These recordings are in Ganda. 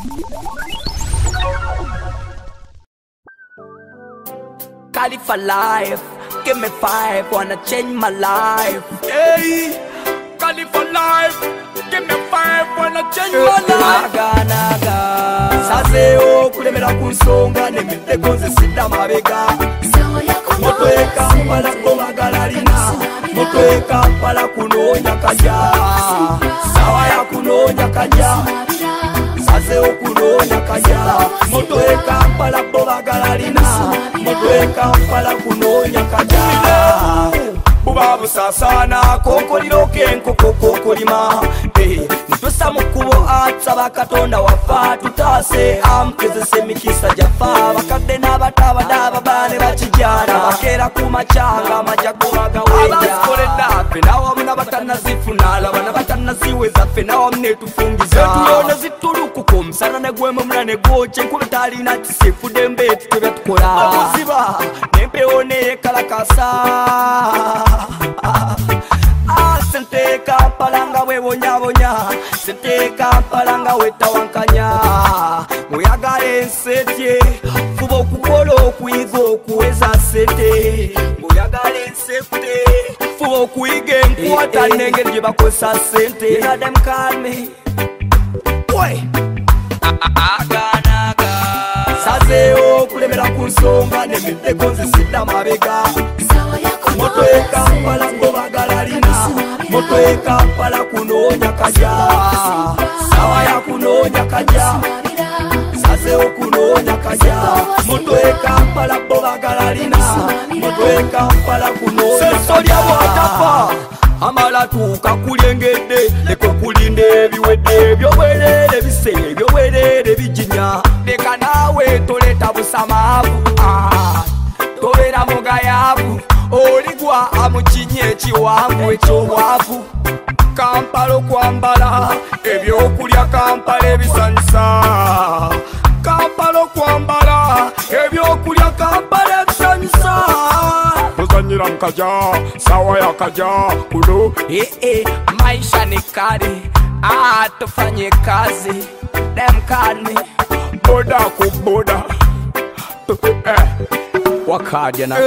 Khalifa life, give me 5, wanna change my life. Hey, Khalifa life, give me 5, wanna change my life. Naga, sazeo kulemera kunsonga nemitego nzisida mabega. Motwe Kampala komagalina, motwe Kampala kunonya kaja. Sawa ya kunonya kaja. Sazeo kunonya kaja. Motwe Kampala komagalina, motwe Kampala kunonya kaja. Bubabu sasana kokoliro kenkoko kokolima. Nitusa mukubo atsaba katonda wafa tutase amkezese mikisa jafa bakadde n'abatabadaba bane bakijana bakera kumachanga majagobaga weja abaskoledda fe nawo muna batanazifuna labana batanaziweza fe nawo mune tufungiza tuyona zituluku kumsana negwemo muna negoche nkubitalina kisifu dembe tutebe tukola amuziba nempeone yekalakasa Sente Kampala nga webonyabonya, sente Kampala nga wetawankanya. Muyagala ensete, fuba okukola okuyiga okuweza sente. Muyagala ensete, fuba okuyiga enkwata n'engeri gye bakozesa sente. You know them call me Boy Aganaga Sazeo kulemera kunsonga nemitego nzisida mabega. Motwe Kampala komagalina, motwe Kampala kunonya kaja. Sawa ya kunonya kaja. Sazeo kunonya kaja. Motwe Kampala komagalina, motwe Kampala kunonya kaja. Sensoria watapa amala tuka kulengedde leko kulinde ebiwedde byobwerere bise byobwerere bijinya. Leka nawe toleta busamavu tobera mugayavu oligwa amukinye ekiwanvu ekyobwavu. Kampala okwambala ebyokulya, Kampala ebisanyusa. Kampala okwambala ebyokulya, Kampala ebisanyusa. Tuzanyira mukaja sawa ya kaja kuno. Maisha ni kali tufanye kazi. Them call me boda kuboda wakaja na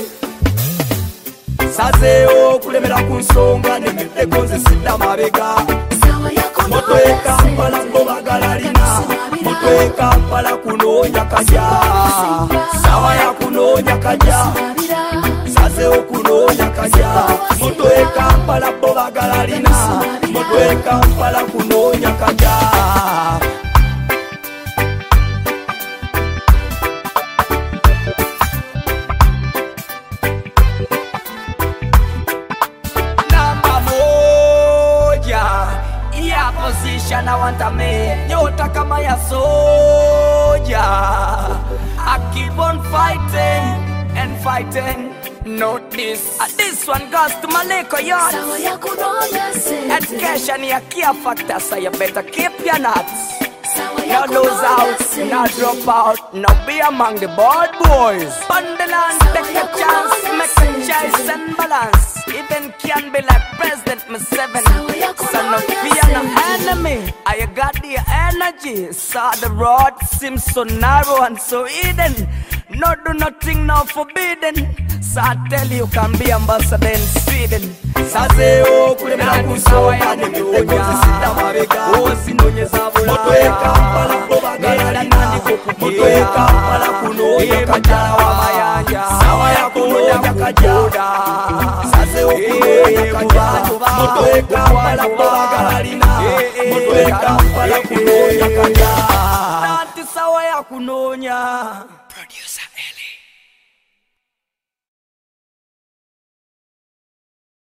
Sazeo kulemera kunsonga nemitego nzisida mabega. Motwe Kampala komagalina, motwe Kampala kunonya kaja. Sawa ya kunonya kaja. Sazeo kunonya kaja. Motwe Kampala komagalina, motwe Kampala kunonya kaja. Position I want a man, nyota kama ya soja. I keep on fighting and fighting. Note this one goes to Maleko yards. Education ya care factor, so you better keep your nuts. No lose out, no drop out, no be among the bad boys. Bundle and take a chance, make a choice and balance. Even can be like President M7. So no fear no enemy, I got the energy. Saw the road seems so narrow and so hidden. No do nothing now forbidden. So I tell you can be ambassador in Sweden. Sazeo kulemera kunsonga nemitego nzisida mabega. Ozinonyeza bula motwe Kampala komagalina, motwe Kampala kunonya kaja. Sawa ya kunonya kaja. Sazeo kunonya kaja. Motwe Kampala komagalina, motwe Kampala kunonya kaja. Nanti sawa ya kunonya.